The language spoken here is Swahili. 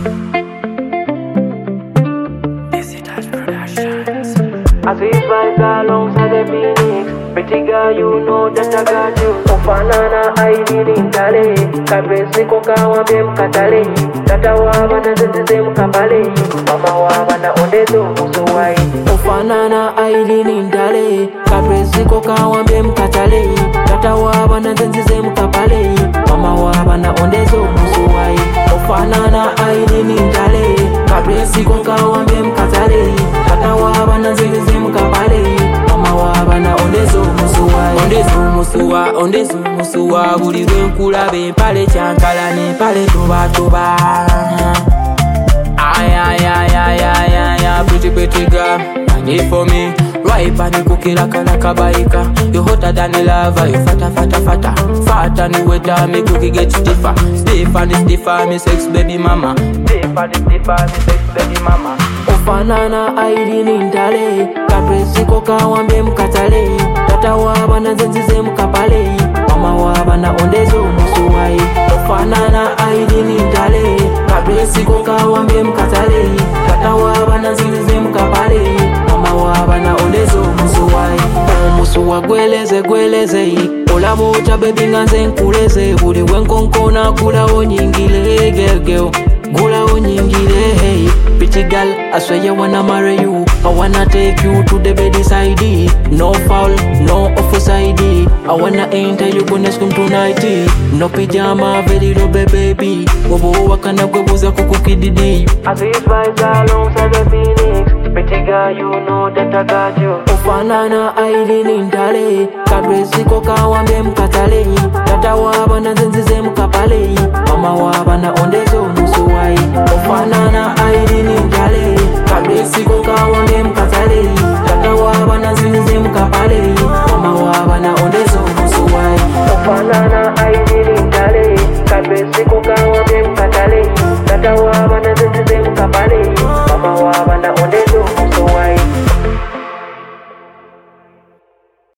I see vibes alongside the Phoenix. Pretty girl, you know that I got you. Ufanana aidini ndale, kabesi koka wambe mkatale. Tata waba na zeze mkapale, mama waba na ondezo musuwai. Ufanana aidini ndale, kabesi koka wambe mkatale. Tata waba na zeze mkapale, mama waba na ondezo musuwai. Ufanana aidini ndale, kabesi koka wambe mkatale. Tata waba na zeze mkapale, mama waba na ondezo musuwai. Ondezo musuwa buli lwenkulabe empale kyankala n'empale toba ay pretty girl and for me right pani kukira kana kabaika you hotter than the lava you fata ni weta make you get stiffer stiffer me sex baby mama ufanana aidini ndale kabesi koka wambe mkatale tata waba na zenzize mkapale mama waba na ondezo musuwai ufanana aidini ndale kabesi koka wambe mkatale tata waba na zenzize mkapale mama waba na ondezo musuwai musuwa gweleze olamucha baby nganze nkuleze buli wenkonkona kulawo nyingile gegeo gulawo nyingile hey pretty girl I swear I wanna marry you I wanna take you to the bed side no foul no offside I wanna enter you gonna scream tonight no pajama very low baby bobo wakana kwebuza kukukididi I see vibes alongside the Phoenix pretty girl you know that I got you ufanana aidini ndale kabesi koka wambe mkatale tata waba na zenzize mkapale mama waba na ondezo musuwai ufanana aidini ndale kabesi koka wambe mkatale tata waba na zenzize mkapale mama waba na ondezo musuwai ufanana